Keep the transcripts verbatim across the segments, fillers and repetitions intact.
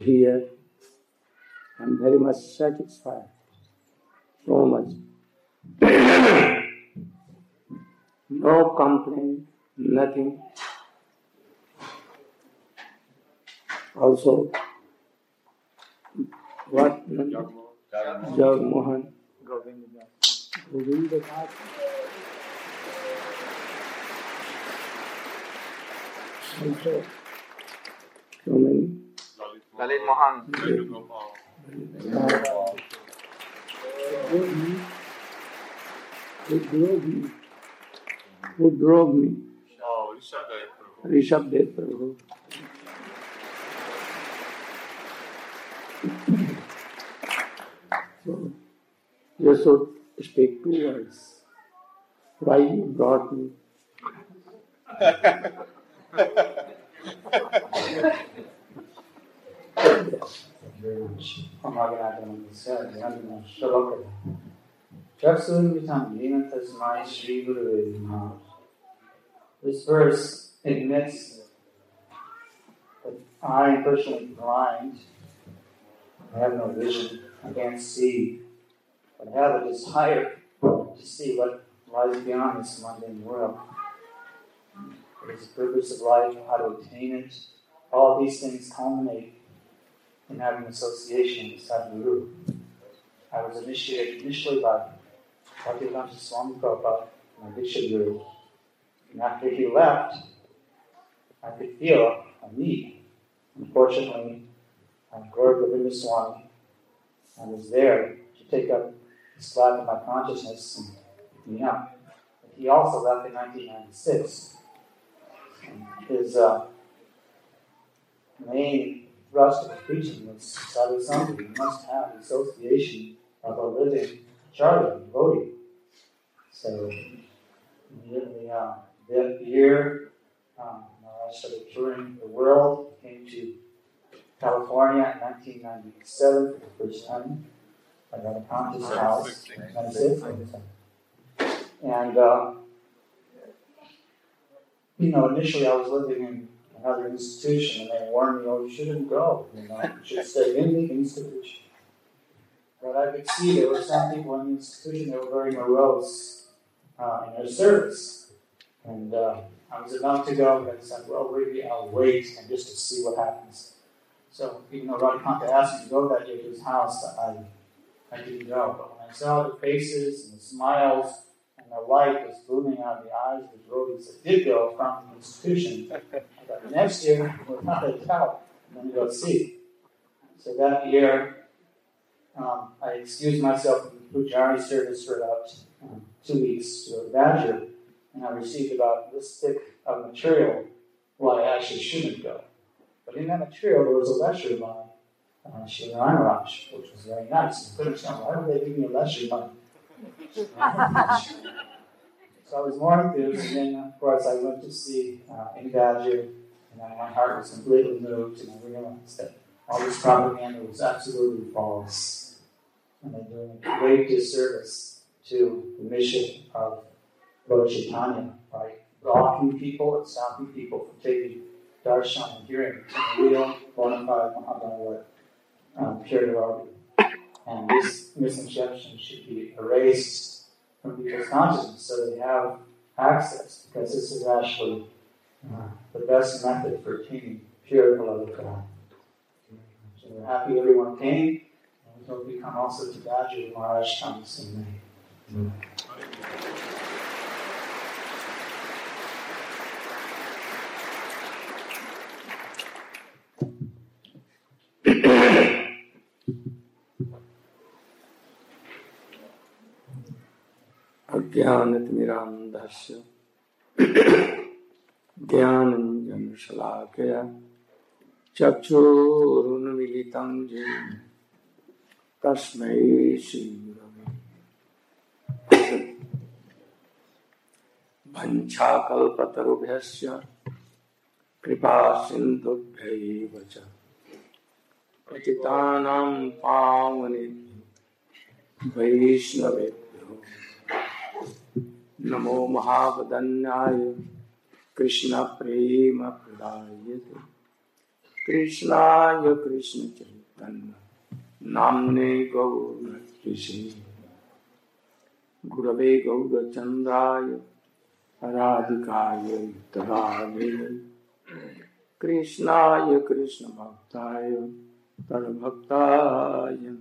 here. I'm very much satisfied. So much. No complaint, nothing. Also, what? Jagmohan. Govinda. Govinda. Also, so many. Lalit Mohan. Who drove me? Who drove me? Oh, Rishabh Prabhu. Rishabh Dev Prabhu. So, you should speak two words. Why you brought me? This verse admits that I am personally blind. I have no vision. I can't see. But I have a desire to see what lies beyond this mundane world. What is the purpose of life? How to attain it? All these things culminate in having association with Sadhguru. I was initiated initially by Bhaktivedanta Swami Prabhupada, my Diksha Guru. And after he left, I could feel a need. Unfortunately, Gaura Govinda Swami, I was there to take up the slack of my consciousness and pick me up. But he also left in nineteen ninety-six. And his uh, main thrust of his preaching was Sadhu Sangha. You must have the association of a living Charya, devotee. So, immediately uh, that year, um, I started touring the world, came to California in nineteen ninety-seven for the first time. I got a conscious house. ninety-six And, uh, you know, initially I was living in another institution, and they warned me, oh, you shouldn't go. You know, you should stay in the institution. But I could see there were some people in the institution that were very morose uh, in their service. And uh, I was about to go, but I said, well, maybe I'll wait and just to see what happens. So even though Radhakanta asked me to go that day to his house, I, I didn't go. But when I saw the faces and the smiles and the light was blooming out of the eyes of the devotees that did go from the institution, I thought, next year, without a doubt, I'm going to go see. So that year, um, I excused myself from the Pujari service for about um, two weeks to a Badger, and I received about this thick of material why I actually shouldn't go. But in that material, there was a lecture by uh, Srila Maharaj, which was very nice. I couldn't understand, why would they give me a lecture by So I was more enthused, and then, of course, I went to see uh, in Badger, and my heart was completely moved, and I realized that all this propaganda was absolutely false. And they're doing a great disservice to the mission of Lord Chaitanya by blocking people and stopping people from taking darshan and hearing the real, bona fide Mahabharata um, pure devotee. And this misconception should be erased from people's consciousness so they have access, because this is actually uh, the best method for attaining pure beloved God. So we're happy everyone came, and we hope you come also to Badger Maharaj comes in May. Mm-hmm. Ajnanatimirandhasya Jnananjanashalakaya Chakshurunmilitam Jena Tasmai Shri Gurave Vanchakalpatarubhyasya Kripa Sindhubhyaiva Cha Patitanam Pavanebhyo Vaishnavebhyo Namo Mahavadanyaya Krishna Prema Pradayate Krishnaya Krishna Chaitanya Namne Gaura Krishna Gurave Gaura Chandraya Radhikaya Tadavaya Krishnaya Krishna Bhaktaya Tadabhaktaya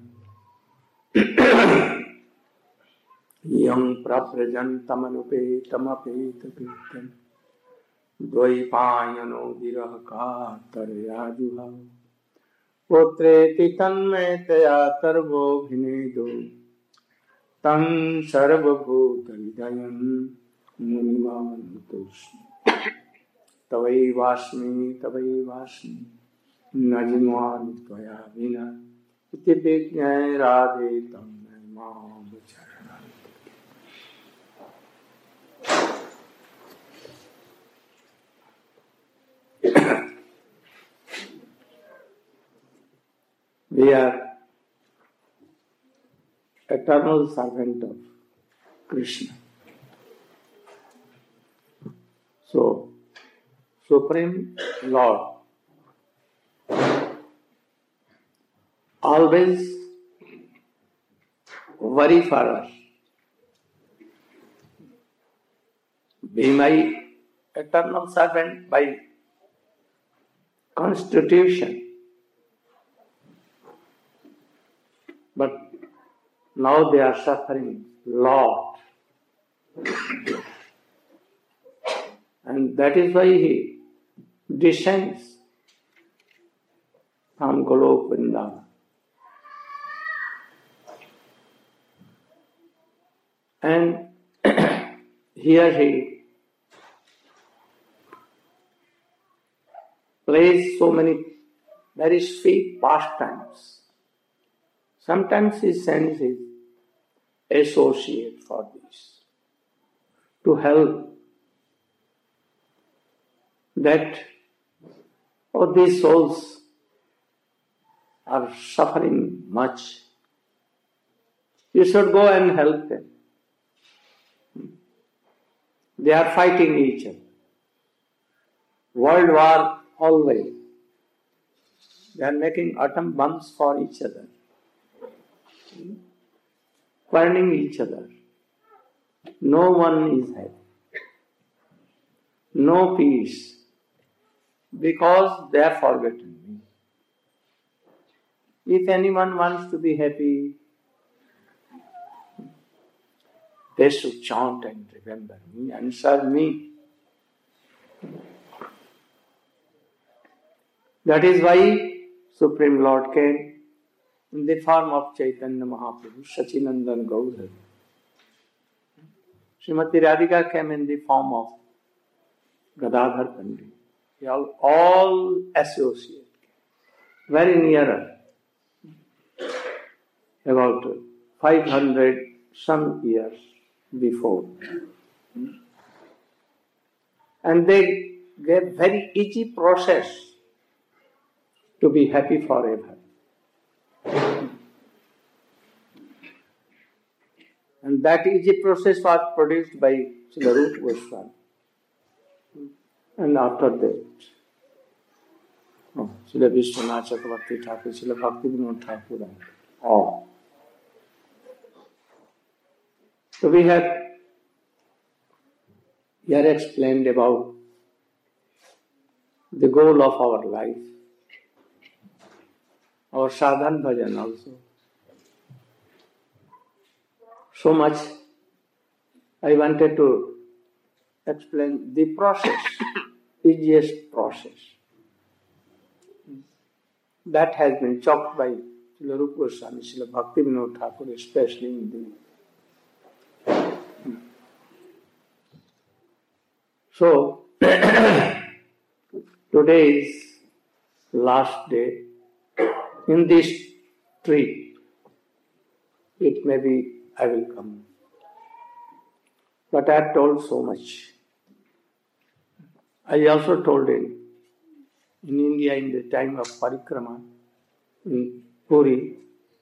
Yam Praprajantamanupetamapetakritam Dvaipayano Virahaka Tarayajuha Putreti Tanmetaya Tarvo Bhinedo Tam Sarvabhuta Hridayam Munimantushmi Tavai Vasmi Tavai Vasmi Najimani Tvaya Vina Iti Vijnai Radhe Tam Mam Charana. We are eternal servant of Krishna. So, Supreme Lord always worry for us. Be my eternal servant by constitution. But now they are suffering a lot. And that is why he descends from Golok Vrindavan. And here he plays so many very sweet pastimes. Sometimes he sends his associate for this, to help that oh, these souls are suffering much. You should go and help them. They are fighting each other. World war always. They are making atom bombs for each other. Burning each other. No one is happy. No peace. Because they are forgotten me. If anyone wants to be happy, they should chant and remember me and serve me. That is why Supreme Lord came in the form of Chaitanya Mahaprabhu, Sachinandan Gaudhar. Srimati Radhika came in the form of Gadadhar Pandit. They are all associated, very near us, about five hundred some years before. And they gave very easy process to be happy forever. And that easy process was produced by Srila Rupa Goswami. And after that, oh, Srila Vishwanath Chakravarti Thakur, Srila Bhaktivinoda Thakur, and all. So we have here explained about the goal of our life, our sadhan bhajan also. So much I wanted to explain the process, easiest process. That has been chopped by Srila Rupa Goswami, Srila Bhaktivinoda Thakur, especially in the. So, today is last day in this trip. It may be I will come. But I have told so much. I also told in, in India in the time of Parikrama, in Puri.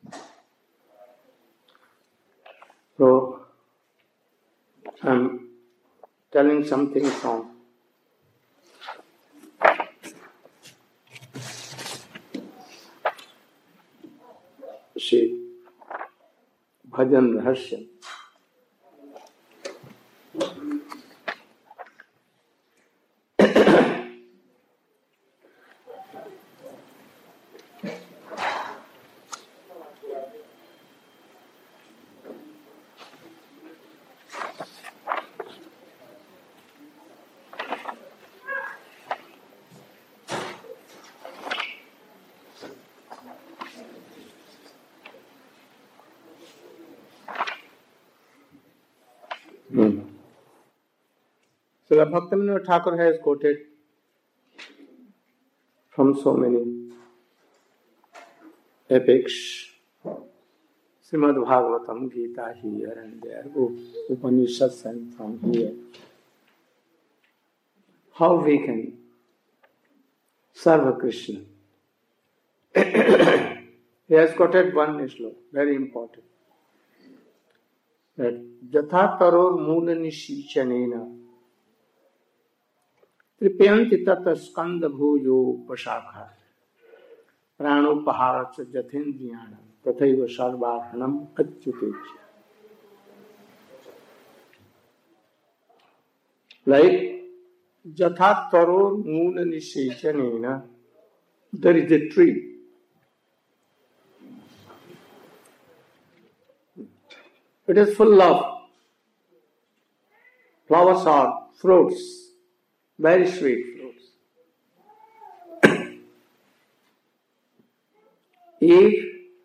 So, I am telling something from Shri Bhajan Rahasya. So the Bhaktivinoda Thakur has quoted from so many epics, Srimad Bhagavatam, Gita here and there, Upanishads and from here. How we can serve Krishna. He has quoted one shloka, very important. That Jatha Taror Mula Nisichanena Tripayanti Tata Skanda Bhujo Pashakha Prano Paharacha Jathendriyana Tathaiva Sarvarhanam Achyutecha. Like Jatha Taror Mula Nisichanena, there is a tree. It is full of flowers or fruits, very sweet fruits. If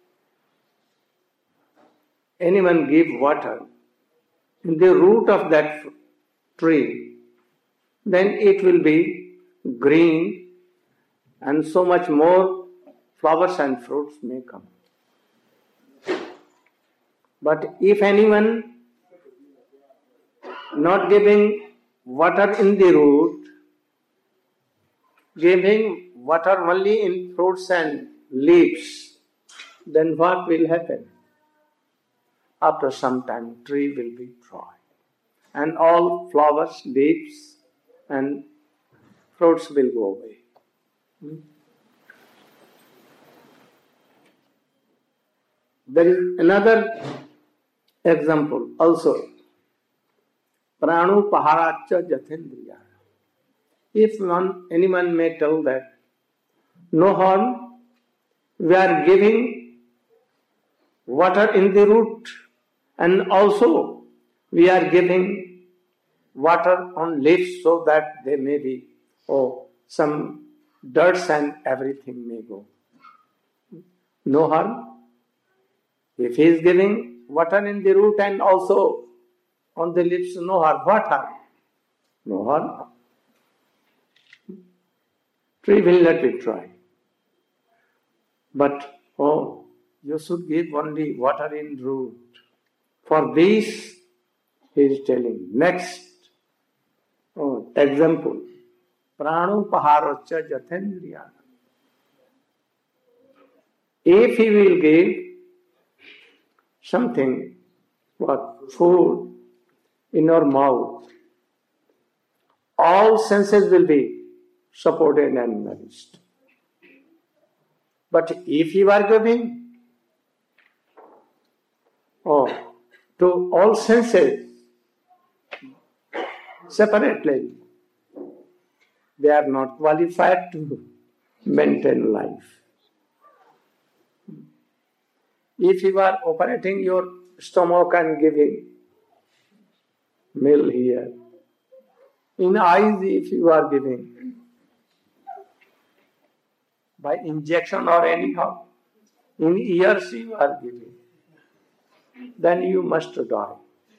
anyone give water in the root of that tree, then it will be green and so much more flowers and fruits may come. But if anyone not giving water in the root, giving water only in fruits and leaves, then what will happen? After some time, tree will be dry, and all flowers, leaves, and fruits will go away. Hmm? There is another example also. Pranu Paharacha Jathendriya. If one, anyone may tell that, no harm, we are giving water in the root and also we are giving water on leaves so that they may be, oh, some dirt and everything may go. No harm. If he is giving water in the root and also on the lips, no harm. What harm? No harm. Tree will let it dry. But, oh, you should give only water in root. For this, he is telling. Next, oh, example. Pranu Paharacha Jathendriyana. If he will give something, what, food in your mouth, all senses will be supported and nourished. But if you are giving oh, to all senses separately, they are not qualified to maintain life. If you are operating your stomach and giving meal here, in eyes if you are giving by injection or anyhow, in ears you are giving, then you must die.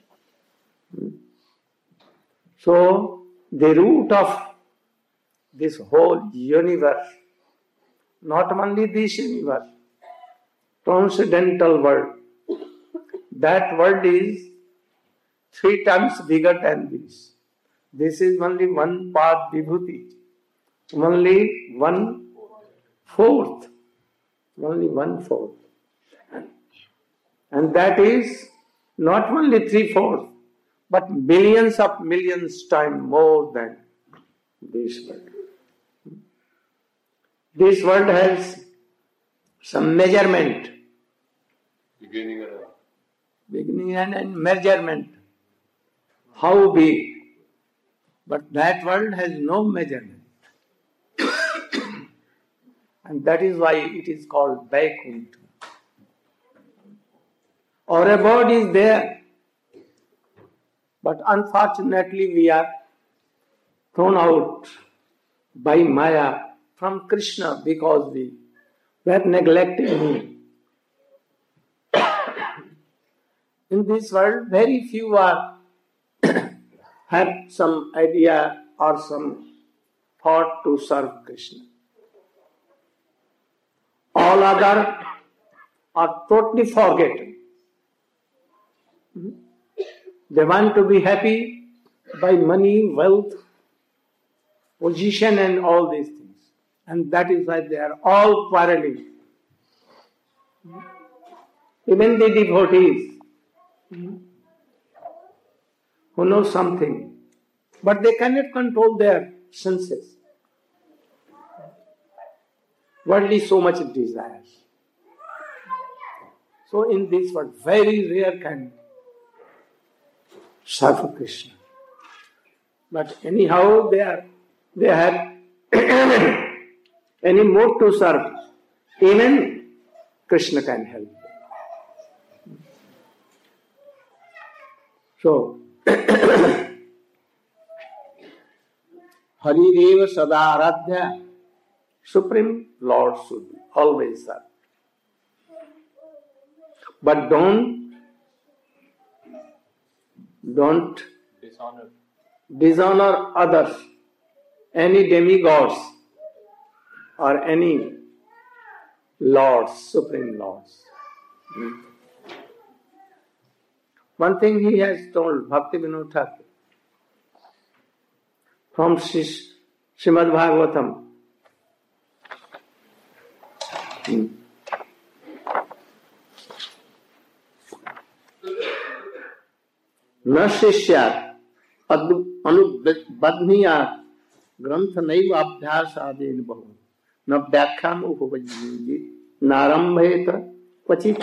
So the root of this whole universe, not only this universe, transcendental world, that world is three times bigger than this. This is only one part vibhuti, only one fourth, only one fourth. And that is not only three fourths, but billions of millions times more than this world. This world has some measurement Beginning and end. Beginning and end, measurement. How big? But that world has no measurement. And that is why it is called Vaikuntha. Our abode is there. But unfortunately we are thrown out by Maya from Krishna because we were neglecting him. In this world, very few are have some idea or some thought to serve Krishna. All other are totally forgotten. They want to be happy by money, wealth, position and all these things. And that is why they are all quarreling. Even the devotees who know something, but they cannot control their senses. Worldly so much desires. So in this world, very rare can serve Krishna. But anyhow, they are they have any mood to serve. Even Krishna can help. So, Harireva Sadaradhya, Supreme Lord should always serve. But don't, don't Dishonor. dishonor others, any demigods or any lords, supreme lords. Hmm. One thing he has told, Bhaktivinoda Thakur, from Srimad Bhagavatam. Hmm. न शिष्यात् अनुबध्नियात् ग्रंथ नैव अभ्यास आदेन बहु न व्याख्याम उपपज्येति नारंभेत क्वचित्.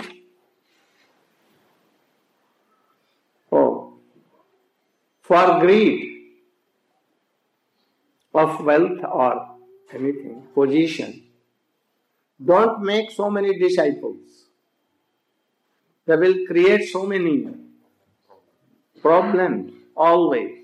Oh, for greed of wealth or anything, position, don't make so many disciples. They will create so many problems always.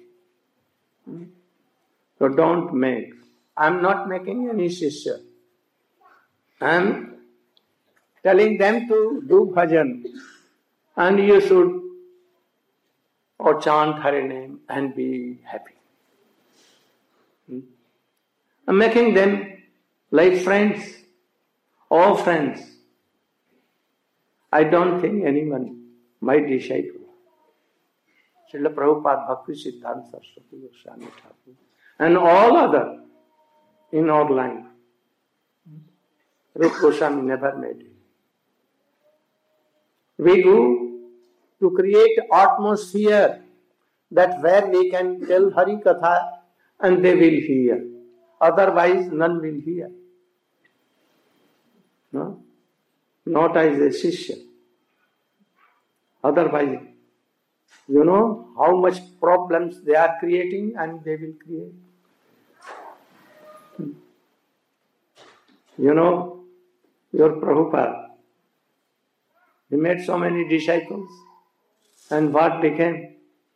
So don't make. I am not making any shishya. I am telling them to do bhajan and you should or chant Hare name and be happy. I am making them like friends, all friends. I don't think anyone, my disciple. Srila Prabhupada, Bhakti Siddhanta Saraswati Goswami Thakur, and all other in our line. Rupa Goswami never made it. We do to create atmosphere that where we can tell Hari Katha and they will hear. Otherwise, none will hear. No? Not as a shishya. Otherwise, you know how much problems they are creating and they will create. You know, your Prabhupada, he made so many disciples and what became?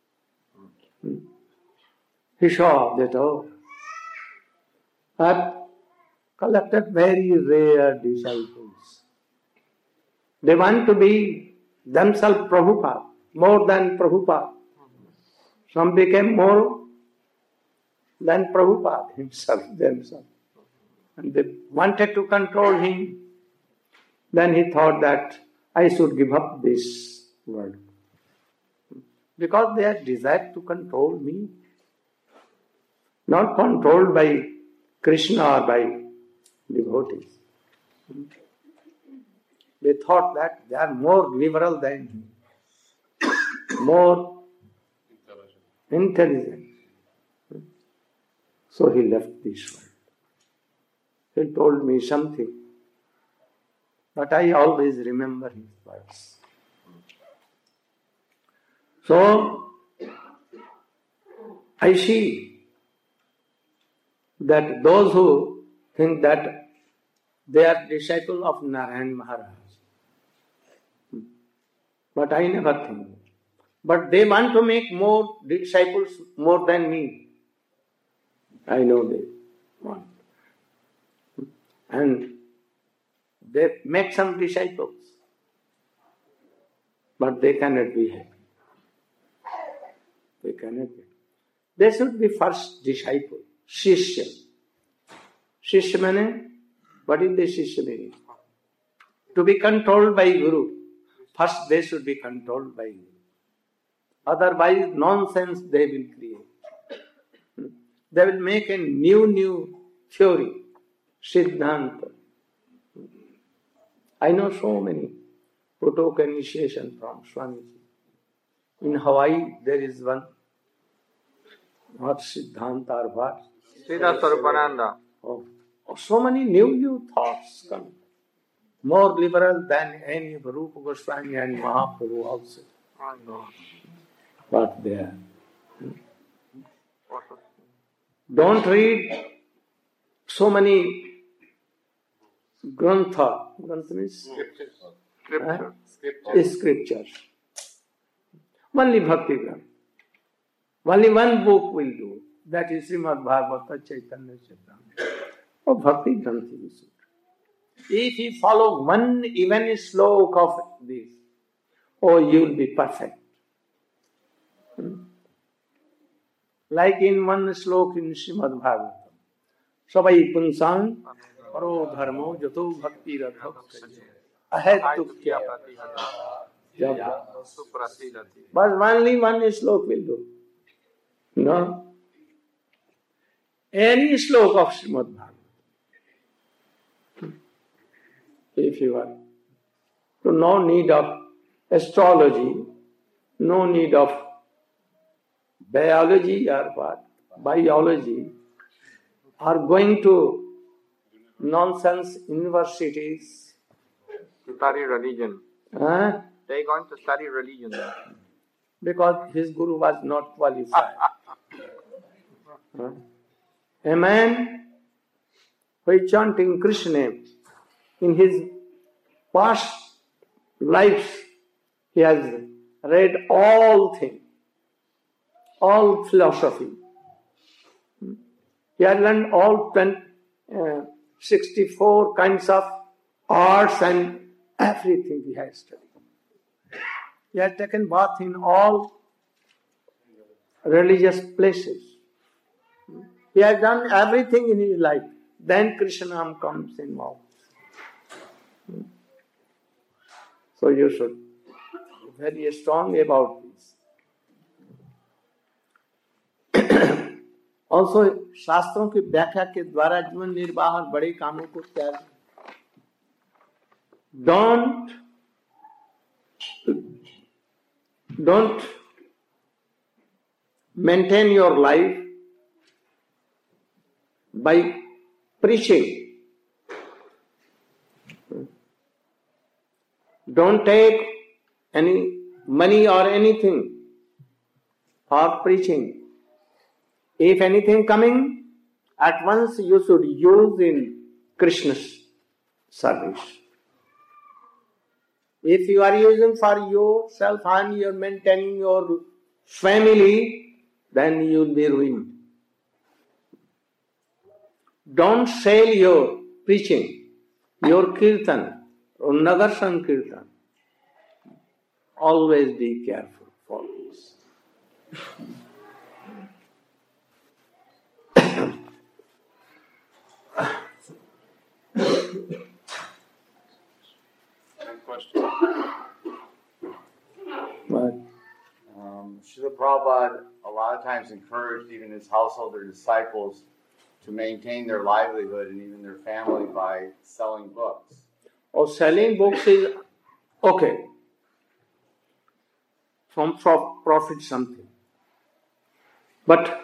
He saw that, oh, I have collected very rare disciples. They want to be themselves Prabhupada, more than Prabhupada. Some became more than Prabhupada himself, themselves. And they wanted to control him. Then he thought that I should give up this world. Because they had desired to control me. Not controlled by Krishna or by devotees. They thought that they are more liberal than him. More intelligent. So he left this world. He told me something, but I always remember his words. So, I see that those who think that they are disciples of Narayan Maharaj, but I never think. But they want to make more disciples more than me. I know they want. And they make some disciples, but they cannot be happy. They cannot be. They should be first disciple, Shishya. Shishya means, what is the Shishya meaning? To be controlled by Guru. First they should be controlled by Guru. Otherwise nonsense they will create. They will make a new, new theory, Siddhanta. I know so many who took initiation from Swamiji. In Hawaii there is one, not Siddhanta or what? Siddha Sarupananda. Oh, oh, so many new, new thoughts come. More liberal than any of Rupa Goswami and Mahaprabhu also. But they are. Don't read so many grantha. Grantha means? Scriptures. Huh? Scriptures. Scriptures. Only Bhakti Granth. Only one book will do. That is Srimad Bhagavata Chaitanya Charitamrita. Oh, Bhakti Granth is it. If you follow one even slok of this, oh, you will be perfect. Hmm? Like in one slok in Srimad Bhagavatam. Sabai punsang paro dharmo jato bhakti ratha ahed tukya. But only one slok will do. No? Any slok of Srimad Bhagavatam. If you are. So no need of astrology, no need of biology or what, biology, or going to nonsense universities. To study religion. Huh? They are going to study religion. Because his guru was not qualified. Huh? A man who is chanting Krishna name, in his past lives, he has read all things, all philosophy. He has learned all ten, uh, sixty-four kinds of arts and everything he has studied. He has taken bath in all religious places. He has done everything in his life. Then Krishnam comes involved. So you should be very strong about this. Also, शास्त्रों की व्याख्या के द्वारा जीवन निर्वाह और बड़े कामों को त्याग. Don't don't maintain your life by preaching. Don't take any money or anything for preaching. If anything coming, at once you should use in Krishna's service. If you are using for yourself and you are maintaining your family, then you will be ruined. Don't sell your preaching, your kirtan, or Nagar Sankirtan. Always be careful for this. Question. But Um, Srila Prabhupada a lot of times encouraged even his household or disciples to maintain their livelihood and even their family by selling books. or selling books is okay. From pro- profit something. But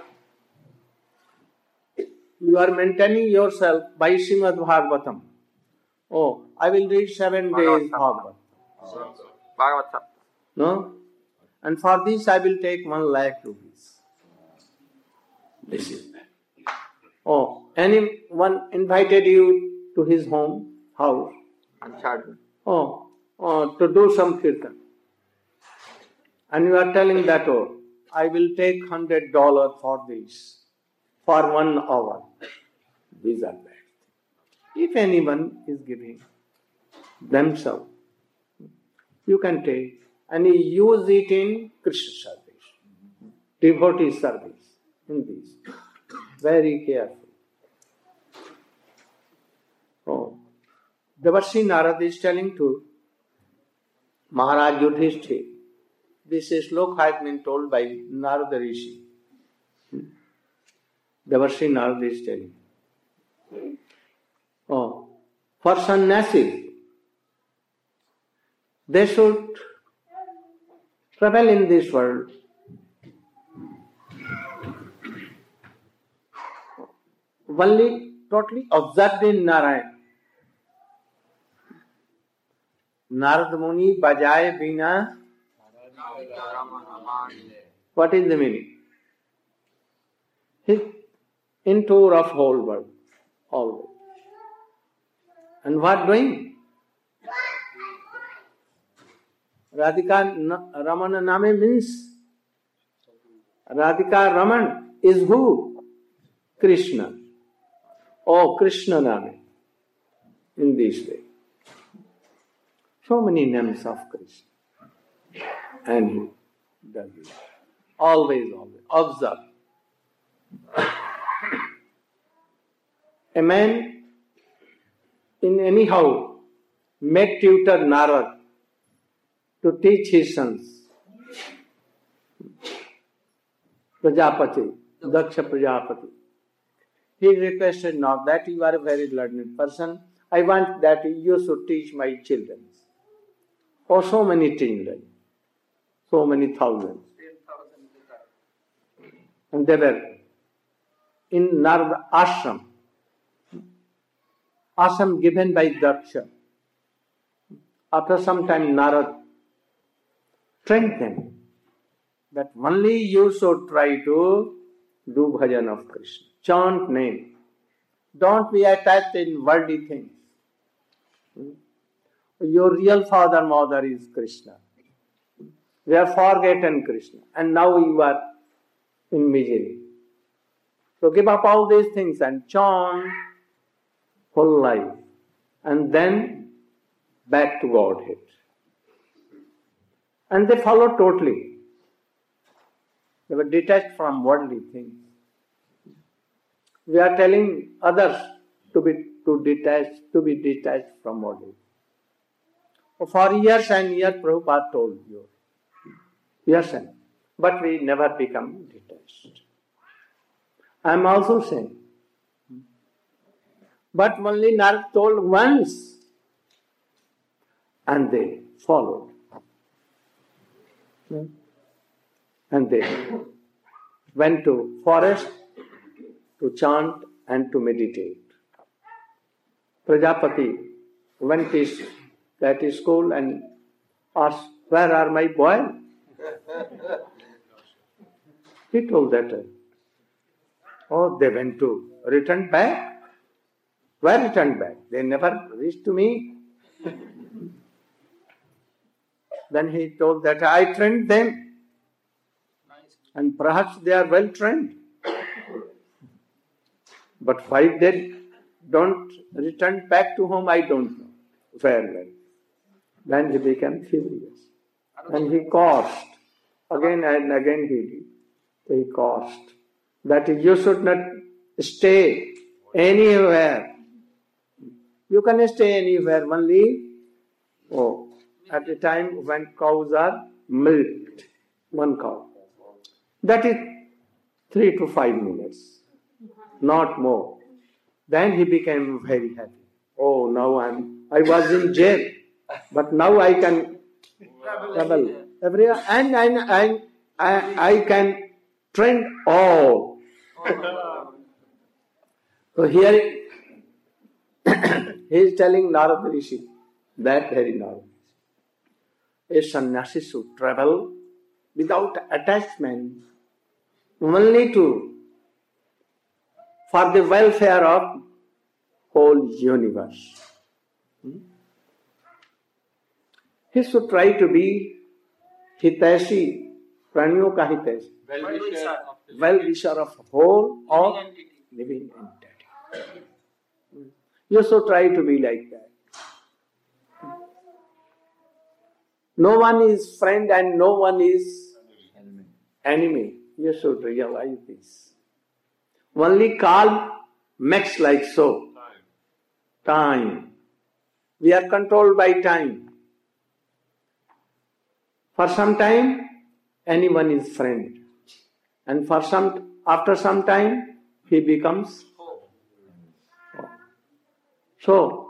you are maintaining yourself by Srimad Bhagavatam. Oh, I will read seven days Bhagavatam. Bhagavatam. No? and for this I will take one lakh rupees. This is that. Oh, anyone invited you to his home, house? Uncharted. Oh, oh, to do some kirtan. And you are telling that, oh, I will take hundred dollars for this, for one hour. These are bad. If anyone is giving themselves, you can take and you use it in Krishna service, devotee service, in this. Very careful. Oh, Devarshi Narad is telling to Maharaj Yudhishthira. This slok has been told by Narada Rishi. Devarshi Narad is telling. Oh, for sannyasis, they should travel in this world only totally observed in Narayan. Narad Muni bajaye bina. What is the meaning? He's in tour of whole world, always. And what doing? Radhika Ramana Name means Radhika Raman is who? Krishna. Oh, Krishna Name. In this way. So many names of Krishna. And he does it. Always, always. Observe. A man in anyhow met tutor Narad to teach his sons. Prajapati, Daksha Prajapati. He requested, not that you are a very learned person, I want that you should teach my children. Oh, so many children, so many thousands. And they were in Narada ashram. Ashram given by Daksha. After some time, Narad trained them that only you should try to do bhajan of Krishna. Chant name. Don't be attached in worldly things. Your real father, mother is Krishna. We have forgotten Krishna. And now you are in misery. So give up all these things and chant whole life. And then back to Godhead. And they followed totally. They were detached from worldly things. We are telling others to be to detach, to be detached from worldly. For years and years, Prabhupada told you. Yes, and but we never become detached. I am also saying. But only Narad told once, and they followed. And they went to forest to chant and to meditate. Prajapati went to that school and asked, where are my boys? He told that. Oh, they went to return back. Where returned back? They never reached to me. Then he told that I trained them. And perhaps they are well trained. But why they don't return back to home, I don't know very well. Then he became furious. And he cursed. Again and again he did. He cursed. That you should not stay anywhere. You can stay anywhere, only oh, at the time when cows are milked. One cow. That is three to five minutes. Not more. Then he became very happy. Oh, now I'm, I was in jail. But now I can travel everywhere. And, and, and I, I can train all. So here he is telling Narada Rishi, that very Narada. A sannyasi should travel without attachment, only to, for the welfare of whole universe. Hmm? He should try to be hitashi, praniyo ka hitashi, Well-wisher. well-wisher of whole of living entity. You should try to be like that. No one is friend and no one is enemy. You should realize this. Only Kal makes like so. Time. We are controlled by time. For some time, anyone is friend. And for some, after some time, he becomes foe. So,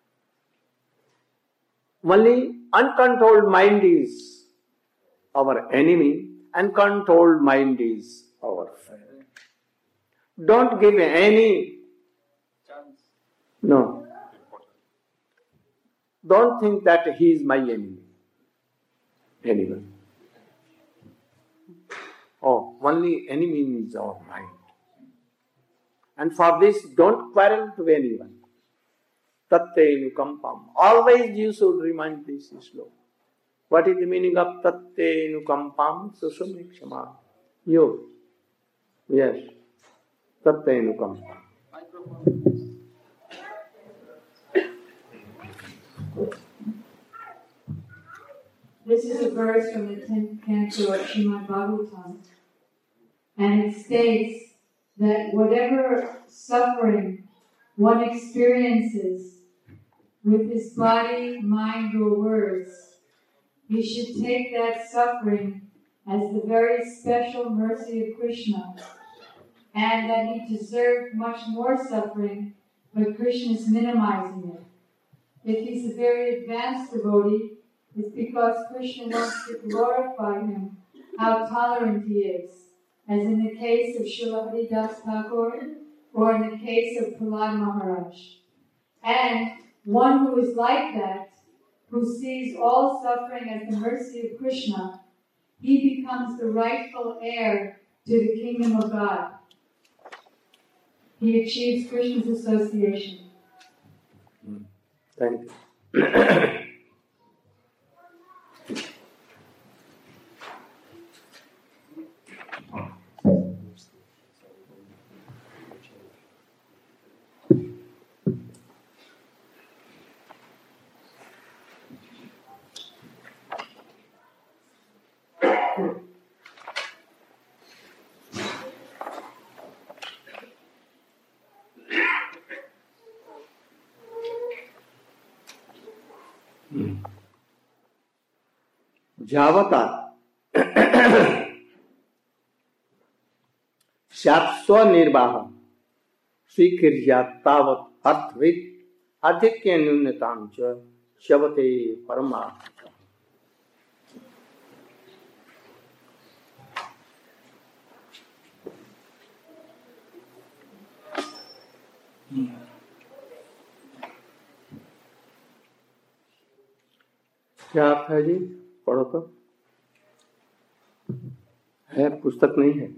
only uncontrolled mind is our enemy, and controlled mind is our friend. Don't give any chance. No. Don't think that he is my enemy. Anyone. Oh, only enemy is our mind. And for this, don't quarrel to anyone. Tatte nukampam. Always you should remind this sloka. What is the meaning of tatte nukampam susumikshama? You. Yes. Tatte nukampam. This is a verse from the tenth canto of Srimad Bhagavatam, and it states that whatever suffering one experiences with his body, mind, or words, he should take that suffering as the very special mercy of Krishna, and that he deserved much more suffering, but Krishna is minimizing it. If he's a very advanced devotee, it's because Krishna wants to glorify him, how tolerant he is, as in the case of Srila Haridas Thakur, or in the case of Prahlad Maharaj. And one who is like that, who sees all suffering as the mercy of Krishna, he becomes the rightful heir to the kingdom of God. He achieves Krishna's association. Thank you. जावता स्वनिर्वाह स्वीक्रिया तावत अर्थविद अधिक्य न्यूनतां च शवते परमार्थ। क्या अर्थ है जी? पढ़ो तो है, पुस्तक नहीं है।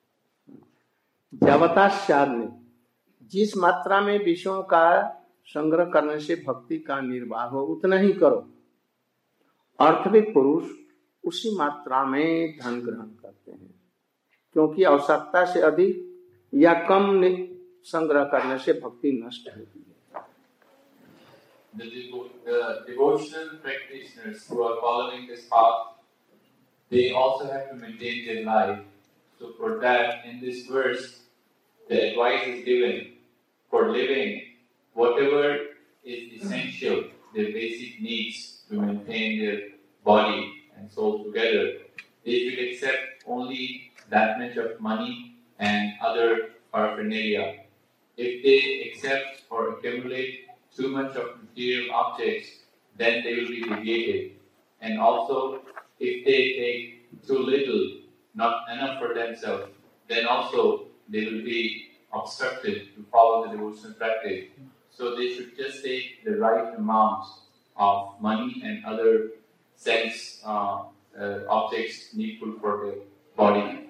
जावताश्चार ने जिस मात्रा में विषयों का संग्रह करने से भक्ति का निर्वाह हो उतना ही करो। अर्थविद पुरुष उसी मात्रा में धन ग्रहण करते हैं, क्योंकि आवश्यकता से अधिक या कम संग्रह करने से भक्ति नष्ट होती है। The, devo the devotional practitioners who are following this path, they also have to maintain their life. So for that, in this verse, the advice is given for living whatever is essential, their basic needs to maintain their body and soul together. They should accept only that much of money and other paraphernalia. If they accept or accumulate too much of material objects, then they will be deviated. And also, if they take too little, not enough for themselves, then also they will be obstructed to follow the devotional practice. So they should just take the right amount of money and other sense uh, uh, objects needful for the body.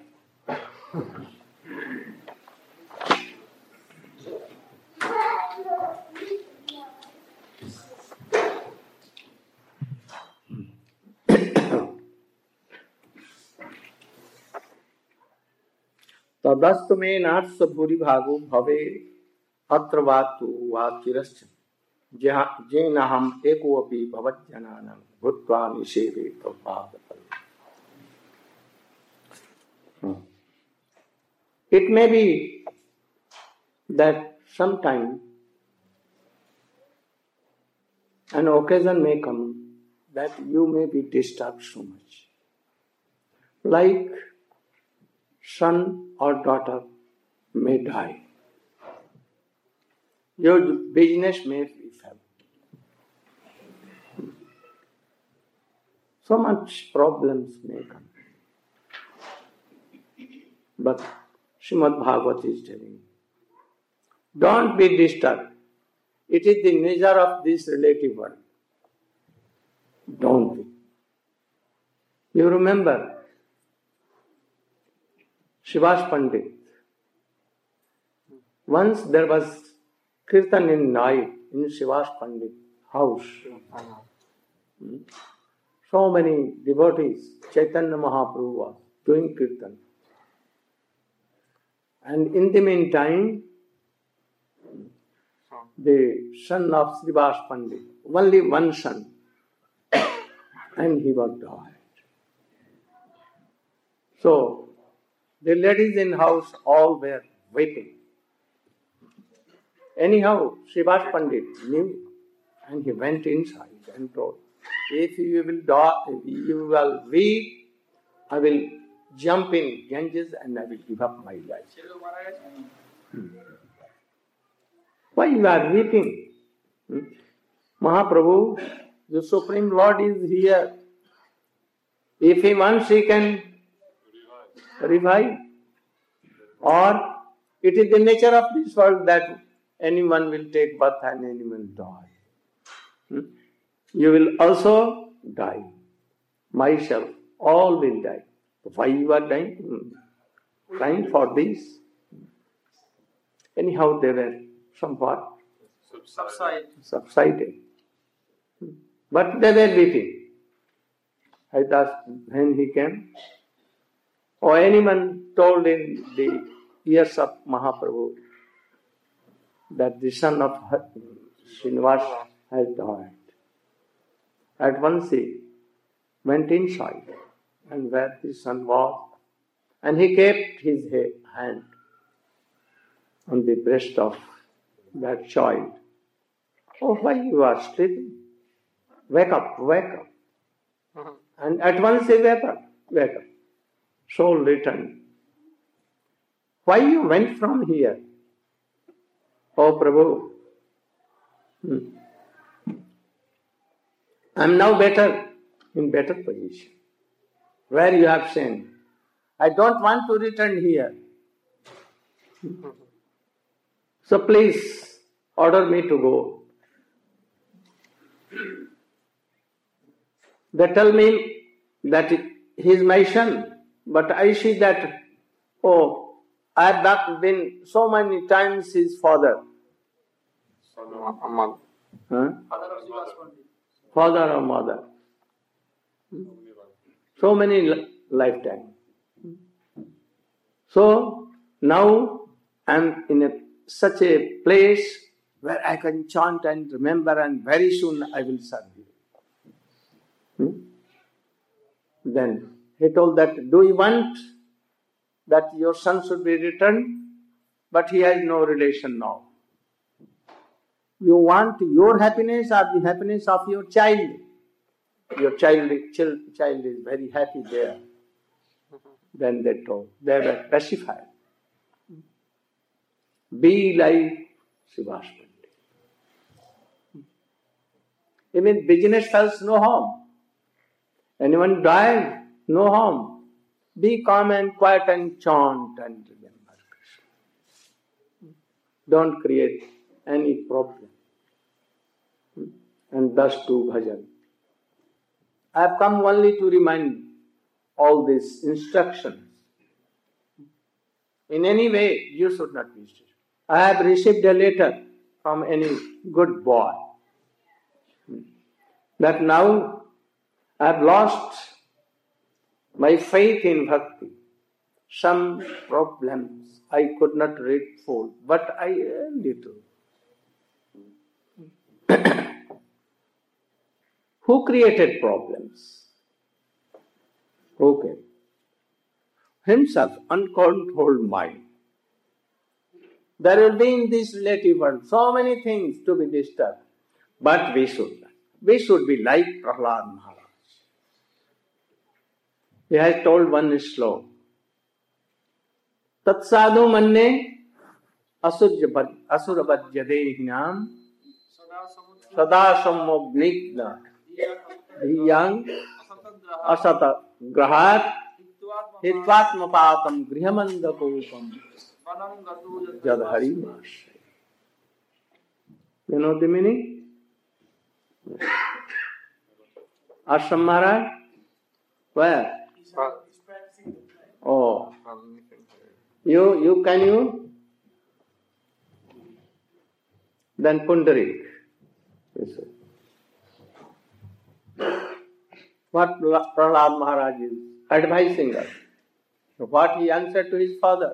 तदस्तु मे नाट्स भूरि भागो भवे अत्र वातु वाचिरश्च जेनहम एकोऽपि भवज्जनानां भूत्वा निषेवे तद्भावतः. It may be that sometime an occasion may come that you may be disturbed so much, like son or daughter may die. Your business may be failed. So much problems may come. But Srimad Bhagavat is telling, don't be disturbed. It is the nature of this relative world. Don't be. You remember Shivas Pandit. Once there was kirtan in night in Shivas Pandit house. So many devotees, Chaitanya Mahaprabhu was doing kirtan. And in the meantime, the son of Shivas Pandit, only one son, and he was died. So, the ladies in house all were weeping. Anyhow, Shivas Pandit knew, and he went inside and told, if you will die, if you will weep, I will jump in Ganges and I will give up my life. Hmm. Why you are weeping? Hmm? Mahaprabhu, the Supreme Lord is here. If he wants, he can revive. Or it is the nature of this world that anyone will take birth and anyone die. Hmm? You will also die. Myself, all will die. Why you are dying? Hmm. Crying for this? Anyhow, they were somewhat Subside. subsided. Hmm. But they were weeping. I thought when he came, or anyone told in the ears of Mahaprabhu that the son of Srinivas has died. At once he went inside and where the son was, and he kept his hand on the breast of that child. Oh, why you are sleeping? Wake up, wake up. Uh-huh. And at once he wake up, wake up. Soul returned. Why you went from here? Oh Prabhu, hmm. I am now better, in better position. Where you have seen. I don't want to return here. So please order me to go. They tell me that he is my son, but I see that, oh, I have not been so many times his father. Aman. Huh? Father or mother. So many li- lifetimes. So now I am in a, such a place where I can chant and remember, and very soon I will serve you. Hmm? Then he told that, do you want that your son should be returned? But he has no relation now. You want your happiness or the happiness of your child? Your child, child, child is very happy there. Then they told, they were pacified. Be like Shivas Pandit. Even business fells, no harm. Anyone dies, no harm. Be calm and quiet and chant and remember Krishna. Don't create any problem. And thus do bhajan. I have come only to remind all these instructions. In any way, you should not be stupid. I have received a letter from any good boy that now I have lost my faith in bhakti. Some problems I could not read full, but I a little. Who created problems? Okay. Himself, uncontrolled mind. There will be in this relative world so many things to be disturbed, but we should not. We should be like Prahlad Maharaj. He has told one sloka. Tat sadhu manne asurabhajyadehinam sada sammognikna dhiyang asata grahat hitvatmapatam grihamandakopam jadhari. You know the meaning? Ashram Maharaj? Where? Oh. You, you, can you? Then Pundarik. What Prahlad Maharaj is advising us. What he answered to his father.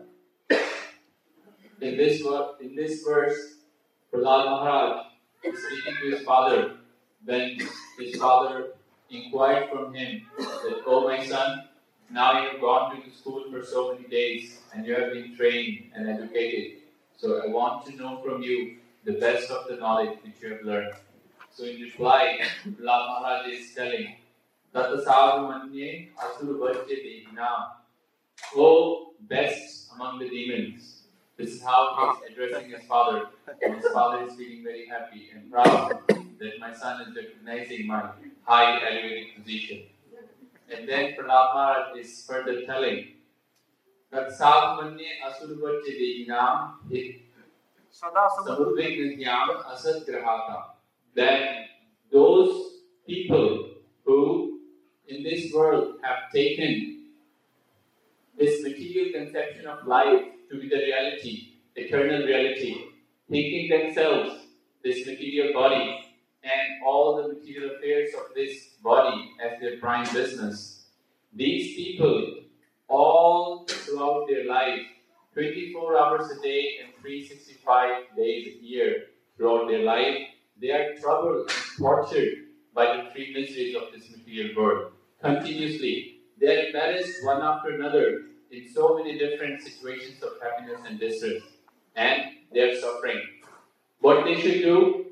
In this, in this verse, Prahlad Maharaj is speaking to his father when his father inquired from him that, "Oh my son, now you have gone to the school for so many days and you have been trained and educated. So I want to know from you the best of the knowledge which you have learned." So in reply, Prahlad Maharaj is telling, "Tata sadhu manye asura bhajya dehinam." Oh, best among the demons. This is how he is addressing his father. And his father is feeling very happy and proud that my son is recognizing my high elevated position. And then Prahlad Maharaj is further telling that sadhu manye asura bhajya dehinam samudvignanyam asat grahata. That those people who in this world have taken this material conception of life to be the reality, eternal reality, thinking themselves this material body and all the material affairs of this body as their prime business. These people, all throughout their life, twenty-four hours a day and three hundred sixty-five days a year throughout their life, they are troubled and tortured by the three miseries of this material world. Continuously, they are embarrassed one after another in so many different situations of happiness and distress, and they are suffering. What they should do?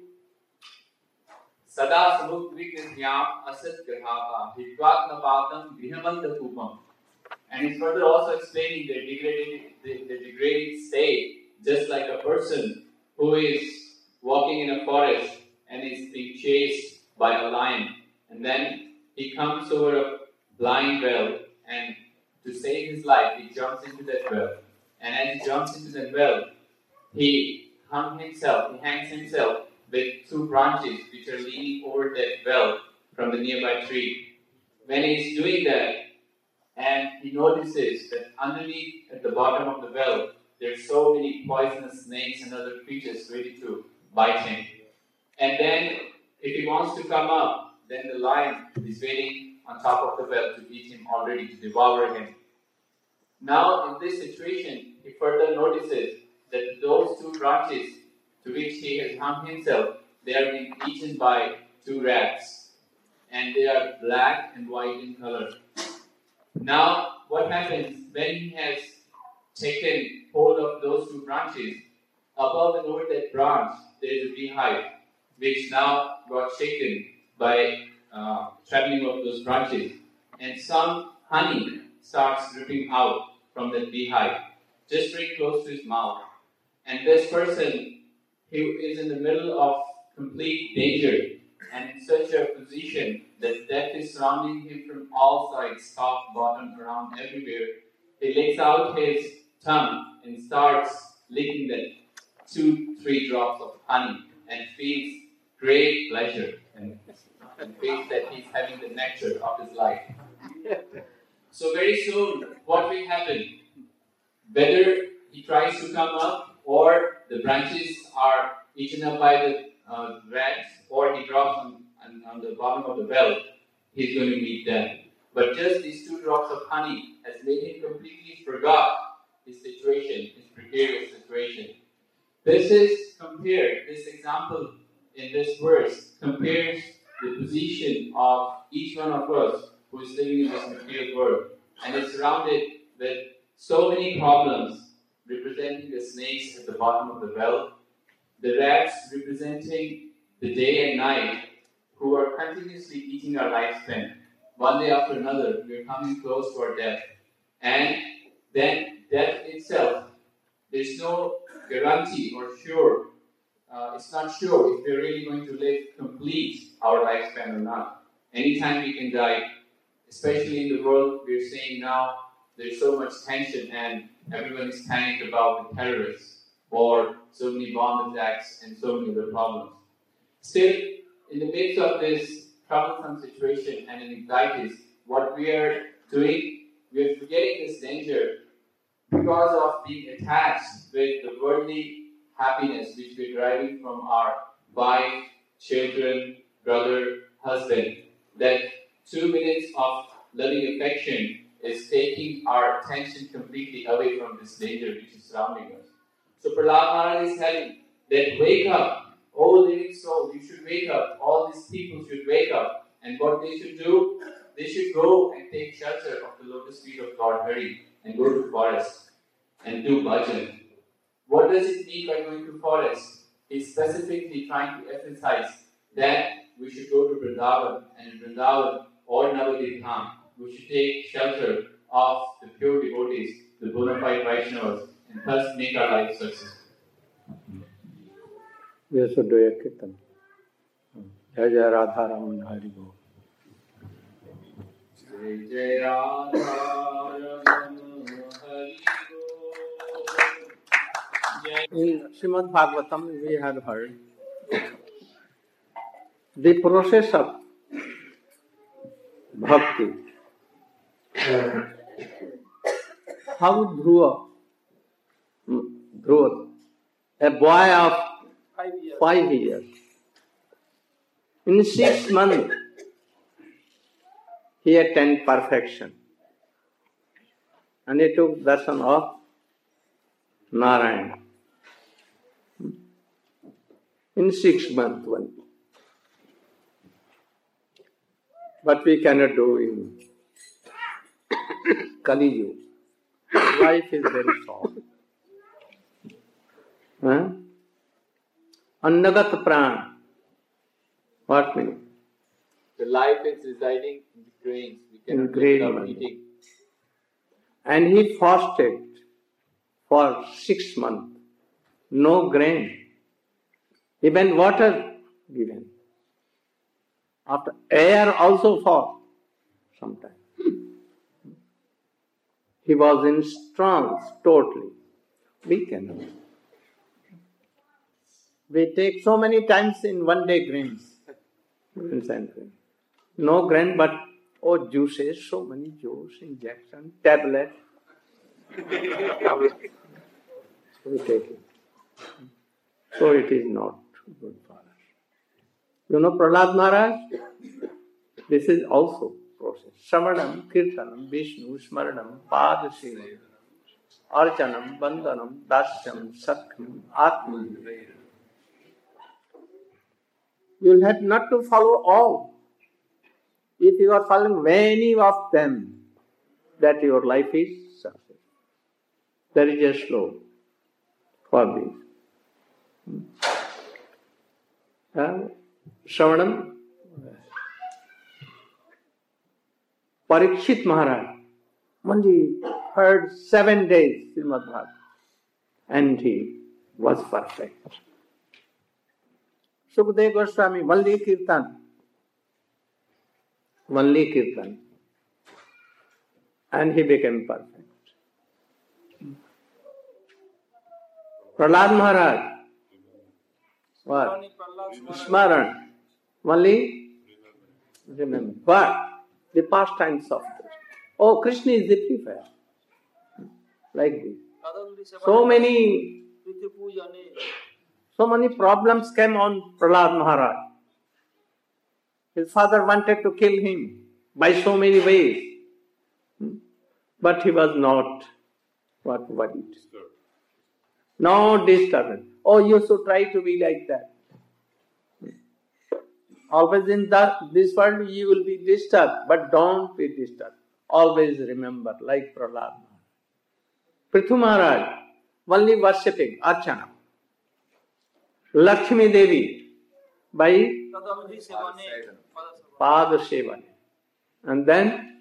Sada samudvignanyam asat grahata hitvat napatam grihamanda kupam. And he's further also explaining their degraded, the, the degraded state, just like a person who is walking in a forest and is being chased by a lion, and then he comes over a blind well, and to save his life, he jumps into that well. And as he jumps into that well, he hung himself, he hangs himself with two branches which are leaning over that well from the nearby tree. When he is doing that, and he notices that underneath at the bottom of the well, there are so many poisonous snakes and other creatures ready to bite him. And then, if he wants to come up, then the lion is waiting on top of the well to eat him already, to devour him. Now, in this situation, he further notices that those two branches to which he has hung himself, they are being eaten by two rats. And they are black and white in color. Now, what happens when he has taken hold of those two branches? Above and over that branch, there is a beehive, which now got shaken by uh, traveling of those branches. And some honey starts dripping out from that beehive, just very close to his mouth. And this person, he is in the middle of complete danger and in such a position that death is surrounding him from all sides, top, bottom, around, everywhere. He licks out his tongue and starts licking that two, three drops of honey and feels great pleasure and, and feels that he's having the nectar of his life. So very soon, what will happen? Whether he tries to come up, or the branches are eaten up by the uh, rats, or he drops on, on, on the bottom of the well, he's going to meet them. But just these two drops of honey has made him completely forgot his situation, his precarious situation. This is compared, this example in this verse compares the position of each one of us who is living in this material world, and is surrounded with so many problems, representing the snakes at the bottom of the well, the rats representing the day and night, who are continuously eating our lifespan. One day after another, we are coming close to our death. And then death itself, there's no guarantee or sure, uh, it's not sure if we're really going to live complete our lifespan or not. Anytime we can die, especially in the world we're seeing now, there's so much tension and everyone is panicked about the terrorists or so many bomb attacks and so many other problems. Still, in the midst of this troublesome situation and anxieties, what we are doing, we are forgetting this danger because of being attached with the worldly happiness which we are deriving from our wife, children, brother, husband. That two minutes of loving affection is taking our attention completely away from this danger which is surrounding us. So Prahlad Maharaj is telling that wake up, O living soul, you should wake up. All these people should wake up. And what they should do, they should go and take shelter of the lotus feet of Lord Hari and go to forest and do bhajan. What does it mean by going to forest? He's specifically trying to emphasize that we should go to Vrindavan, and in Vrindavan or Navadip Dham, we should take shelter of the pure devotees, the bona fide Vaishnavas, and thus make our life successful. We should do a kirtan. Jai Jai Radha Raman Hari Bol. Jai Jai Radha Raman Hari Bol. In Srimad Bhagavatam, we have heard the process of bhakti. How Dhruva, Dhruva, a boy of five years, five years. In six months, he attained perfection. And he took darshan of Narayana. In six months only. But we cannot do in Kali Yuga. Life is very short. Huh? Annagat pran. What means? The life is residing in the grains. We cannot In grain live without only. eating. And he fasted for six months. No grain. Even water given. After air also for some time. He was in trance totally. We cannot. We take so many times in one day grains. Grains and grains. No grain, but oh, juices, so many juice, injection, tablet. We take it. So it is not good for us. You know Prahlad Maharaj? This is also process. Samadam, Kirtanam, Vishnu, Smaranam, Padashivam, Archanam, Bandhanam, Dasyam, Sakyam, Atman. You will have not to follow all. If you are following many of them, that your life is success. There is a slow for this. Uh, Shravanam, Parikshit Maharaj only heard seven days Srimad Bhagavatam and he was perfect. Sukadeva Goswami, only Kirtan, only Kirtan, and he became perfect. Prahlad Maharaj, what? Smaran, only remember. But the pastimes of this. Oh, Krishna is the preferred. Like this. So many, so many problems came on Prahlad Maharaj. His father wanted to kill him by so many ways. But he was not what worried. No disturbance. Oh, you should try to be like that. Always in the, this world you will be disturbed, but don't be disturbed. Always remember, like Prahlad Maharaj. Prithu Maharaj, only worshipping, Archana. Lakshmi Devi, by Pada Sevane. And then,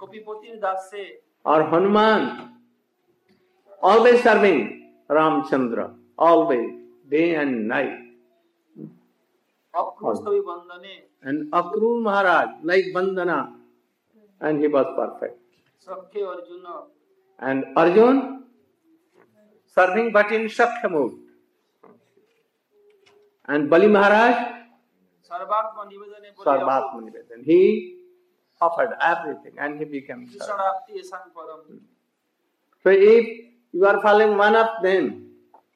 or Hanuman, always serving Ramchandra, always, day and night. And Akrur Maharaj, like Vandana, and he was perfect. And Arjun, serving but in Shakya mood. And Bali Maharaj, Sarvatma Nivedan. He offered everything and he became servant. So if you are following one of them,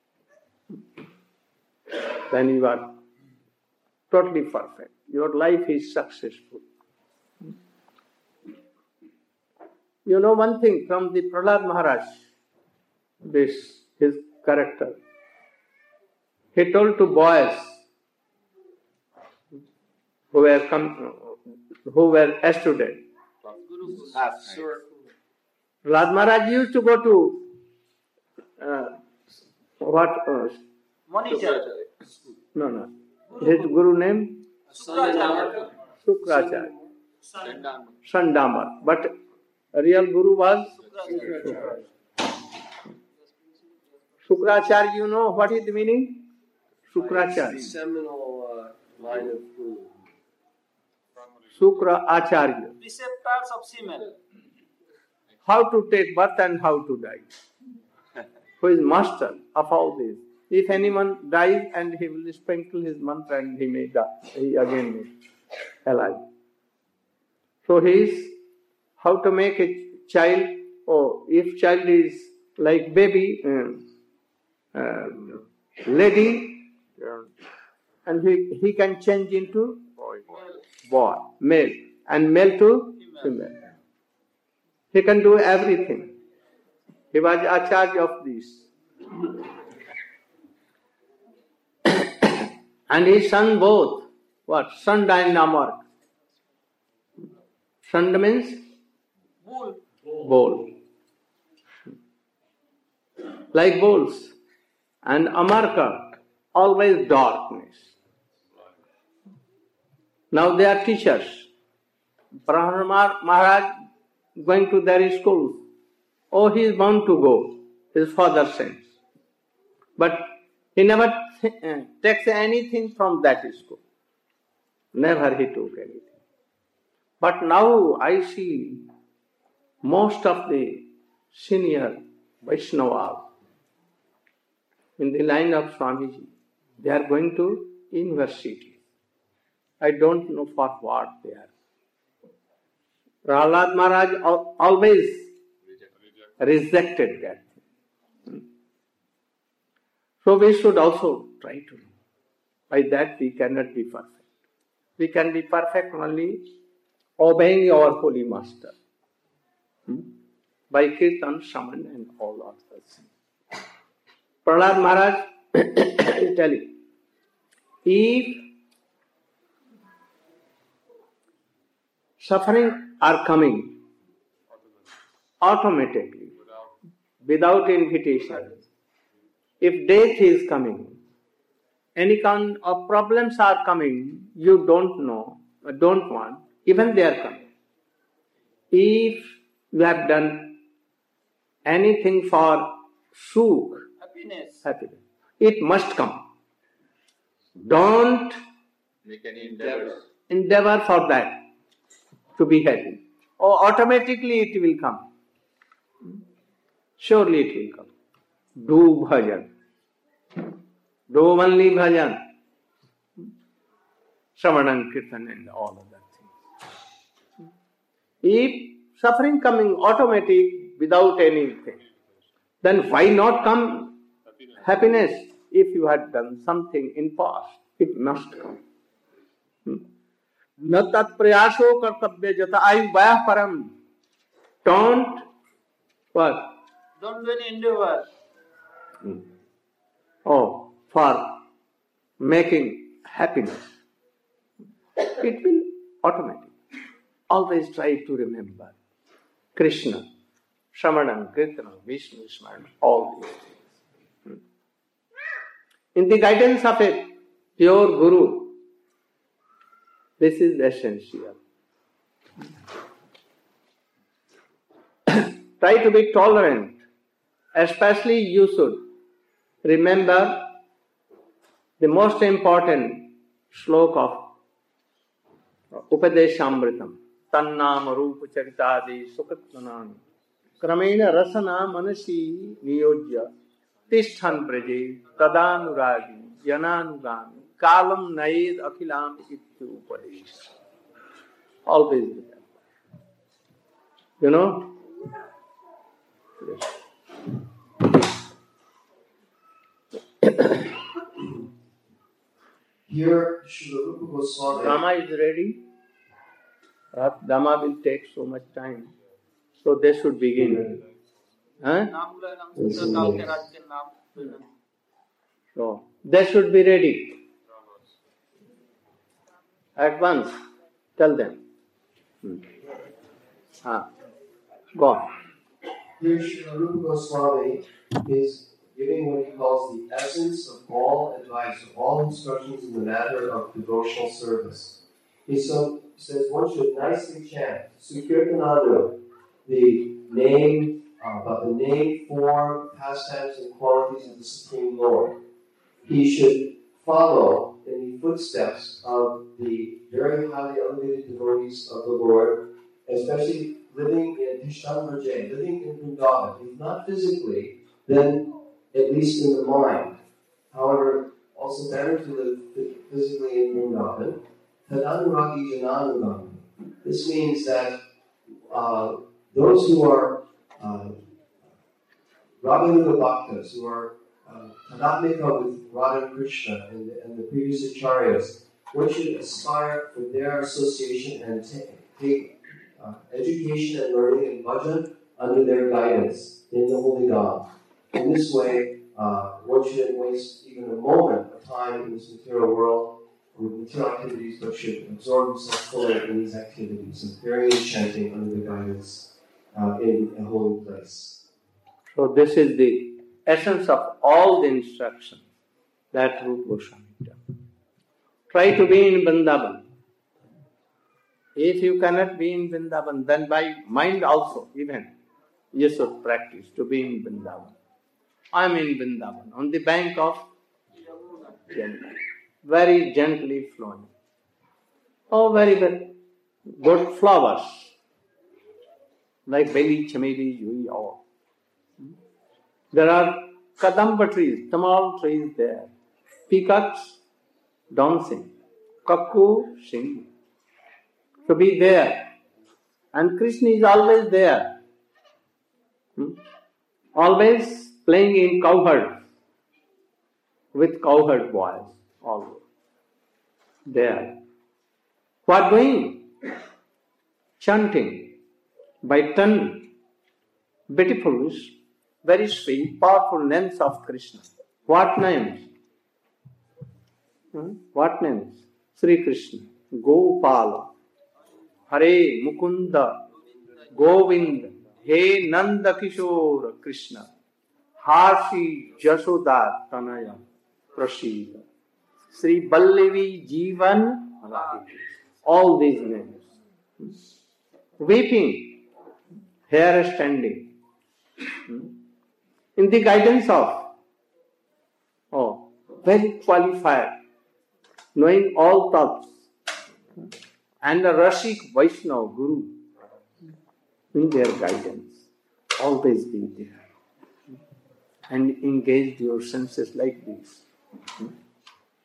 then you are totally perfect. Your life is successful. You know one thing from the Prahlad Maharaj, this, his character. He told to boys who were come, who were students. Prahlad Maharaj used to go to uh, what? Uh, no, no. His guru name? Sukracharya. Sandamar. But real guru was Sukracharya. You know what is the meaning? Sukracharya. Seminal uh, line of guru. Sukra Acharya. Preceptors of semen. How to take birth and how to die. Who is master of all this. If anyone dies and he will sprinkle his mantra and he may die, he again may alive. So he is how to make a child, or if child is like baby, um, uh, lady, and he, he can change into boy, male, and male to female. He can do everything. He was a charge of this. And he sung both. What? Sunda and Namar. Sunda means? Bull. Bull. Like bulls. And Amarka, always darkness. Now they are teachers. Brahma Maharaj going to their school. Oh, he is bound to go. His father sends. But he never th- uh, takes anything from that school. Never he took anything. But now I see most of the senior Vaishnavas in the line of Swamiji, they are going to university. I don't know for what they are. Prahlad Maharaj al- always rejected that. So we should also try to know. By that we cannot be perfect. We can be perfect only obeying our holy master. Hmm? By Kirtan, Shaman and all of those things. Prahlad Maharaj is telling, if suffering are coming automatically, without invitation, if death is coming, any kind of problems are coming, you don't know, don't want, even they are coming. If you have done anything for sukh, happiness, happiness, it must come. Don't Make any endeavor. endeavor for that, to be happy. Or automatically it will come. Surely it will come. Do bhajan. Do only bhajan. Shravanam, Kirtan and all other things. If suffering coming automatic without anything. Then why not come happiness? If you had done something in past, it must come. Na tat prayaso kartabya jata ayubaya param. Don't what? Don't do any endeavor. Hmm. Oh, for making happiness. It will automatic. Always try to remember Krishna, Shravanam, Kirtanam, Vishnu, Smaran, all these things. Hmm. In the guidance of a pure Guru, this is essential. Try to be tolerant. Especially you should remember the most important slok of Upadeshamritam. Tannam Rupa Charitadi Sukatmanani Kramena Rasana Manasi Niyojya Tishthan Praje Tadanuragi Yananugami Kalam Naid Akhilam Ittu Upadesh. Always remember. You know? Yes. Here, Srila Rupa Goswami. Dhamma is ready. But Dhamma will take so much time. So they should begin. Huh? So they should be ready. At once. Tell them. Hmm. Ah. Go on. Here, Srila Rupa Goswami is giving what he calls the essence of all advice, of all instructions in the matter of devotional service. He so, says one should nicely chant Sukirtanadu, the name, uh, about the name, form, pastimes, and qualities of the Supreme Lord. He should follow in the footsteps of the very highly elevated devotees of the Lord, especially living in Tishtambraja, living in Vrindavan. If not physically, then at least in the mind. However, also better to live physically in Vrindavan. Tadanuragi Jananugami. This means that uh, those who are uh, Raganuga Bhaktas, who are uh, Tadatmika with Radha and Krishna and the, and the previous acharyas, one should aspire for their association and take, take uh, education and learning and bhajan under their guidance in the Holy God. In this way, uh, one shouldn't waste even a moment of time in this material world with material activities, but should absorb himself fully in these activities of hearing and chanting under the guidance uh, in a holy place. So this is the essence of all the instructions that Rupa Goswami done. Try to be in Vrindavan. If you cannot be in Vrindavan, then by mind also, even, you should practice to be in Vrindavan. I am in Vrindavan, on the bank of Yamuna, very gently flowing. Oh, very good, good flowers, like Beli, Chameli, Yui, all. There are Kadamba trees, tamal trees there, peacocks dancing, cuckoo singing. To be there. And Krishna is always there. Hmm? Always playing in cowherd with cowherd boys. Always. There. What doing? Chanting by ton. Beautiful, very sweet, powerful names of Krishna. What names? Hmm? What names? Sri Krishna, Gopala, Hare Mukunda, Govinda, He Nanda Kishore Krishna, Hashi Jasoda Tanaya Prasida, Sri Ballavi Jivan Radhika. All these names. Weeping, hair standing. In the guidance of, oh, very qualified, knowing all thoughts, and a Rashik Vaishnava Guru in their guidance. Always be there. And engage your senses like this.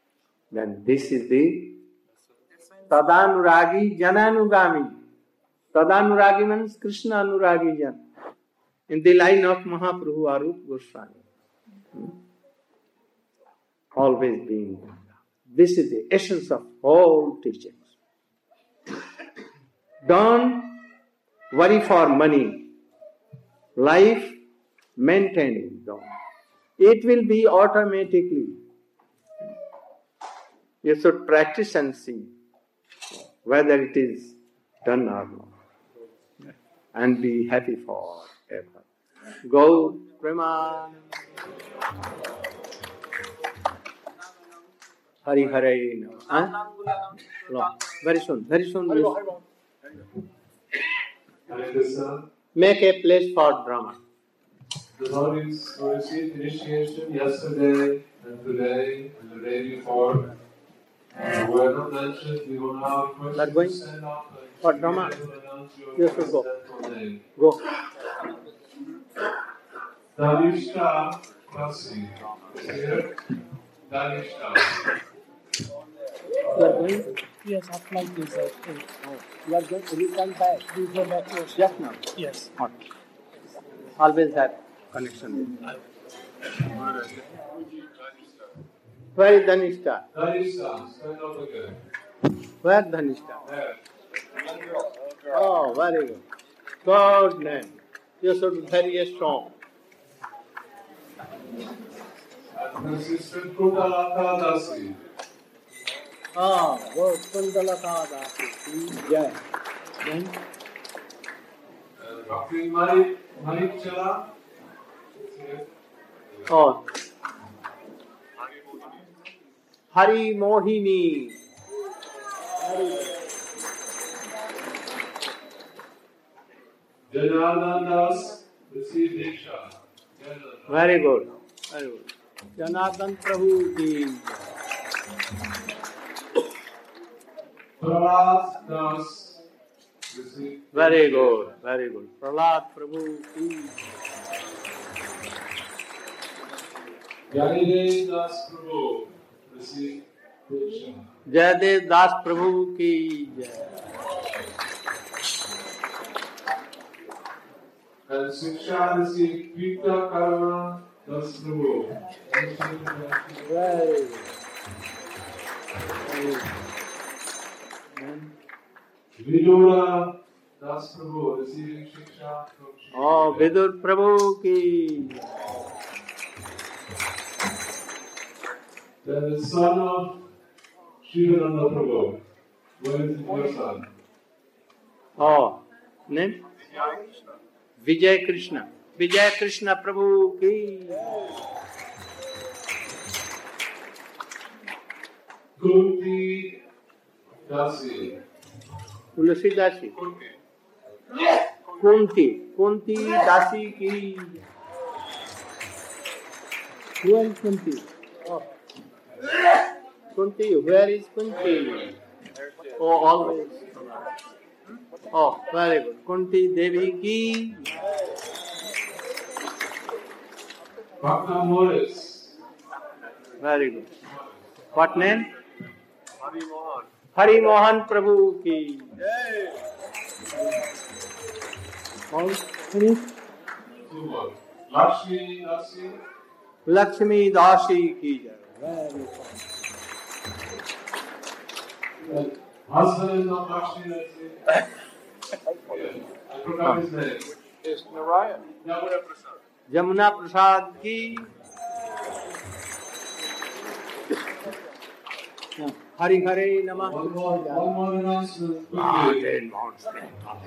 Then this is the Tadanuragi Jananugami. Tadanuragi means Krishna Anuragi Jan. In the line of Mahaprabhu Arup Goswami. Hmm? Always being. This is the essence of all teachings. Don't worry for money. Life maintaining. Don't. It will be automatically. You should practice and see whether it is done or not. And be happy forever. Go, Preman. Hari Hari. Huh? Very soon, very soon. Hare Krishna. Make a place for drama. The devotees who received initiation yesterday and today and the day before uh, were not mentioned. We will now request Not you going? to stand up and For you drama? will announce your You should go. accidental name. Go. Danishka Kasi. Here. Danishka. You are going? Yes, after like this. Uh, Oh. You are going? Will you come back? we go back to Just now. Yes. Not. Always have connection with. Where is Dhanishta? Danishka, stand up again. Where Dhanishta? There. Oh, very good. Good name. You should be very strong. And consistent Kundalata Dasi. Ah, good. Kundalata Dasi. Please, Jai. Then? And Bhakti Manik, Manik Chala. Oh. Hari Mohini. Janardan Das, receive Diksha. Very good. Very good. Janardhan Prabhu ki. Prahlad Das, receive. Very good. Very good. Prahlad Prabhu ki. Jaidev Das Prabhu, receive Diksha. Jayadev Das Prabhu ki. Jai. And Shiksha receive Pita Karma Das Prabhu. Very good. Very good. Then? Vidura Das Prabhu, receiving Shiksha from Shri Oh, Vidur Prabhu ki. Then the son of Shivananda Prabhu. Where is your son? Oh, name? Vijay Krishna. Vijay Krishna Prabhu ki. Kunti Dasi. Tulsi Dasi. Kunti. Kunti. Kunti Dasi ki. Who is Kunti? Oh. Kunti, where is Kunti? Oh, always. Oh, very good. Kunti Devi ki. Bhakta Morris. Very good. What name? Hari Mohan. Hari Mohan Prabhu ki. All finish? Two more. Lakshmi Dasi. Lakshmi Dasi ki jai. Very good. Husband of Lakshmi Dasi. Yeah. I forgot his name. Is Narayan. Yamuna Prasad. Jamuna Prasad ki. Hari Hare Namah. One more, one more announcement. Ah, quickly. then monster.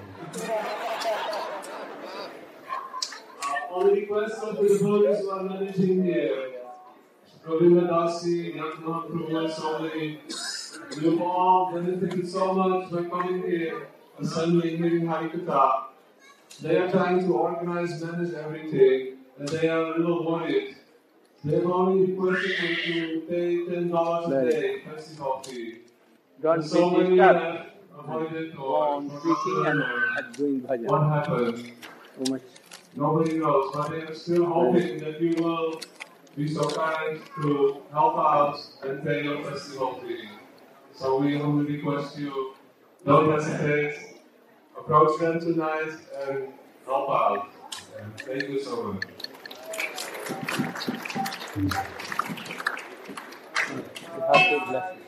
Uh, on the request of the devotees who are managing here, Govinda Dasi, Yatma Prabhu, and so many, you've all benefited so much by coming here, assembling, hearing Harikatha. They are trying to organize, manage everything, and they are a little worried. They've only requested you to pay ten dollars a day festival fee. Don't And so be many disturbed. have avoided Go or on speaking and and doing what bhajan. happened. So much. Nobody knows, but they are still hoping that you will be so kind to help out and pay your festival fee. So we humbly request you, don't hesitate. A approach them tonight and help out. Thank you so much. You have to bless.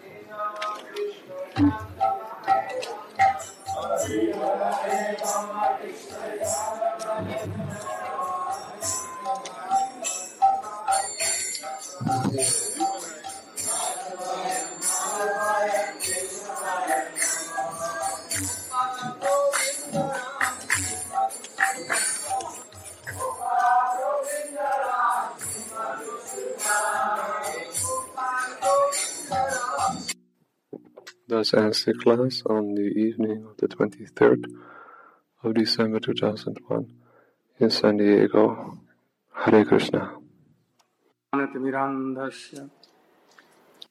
Thus ends the class on the evening of the twenty-third of December two thousand one in San Diego. Hare Krishna. Mirandasya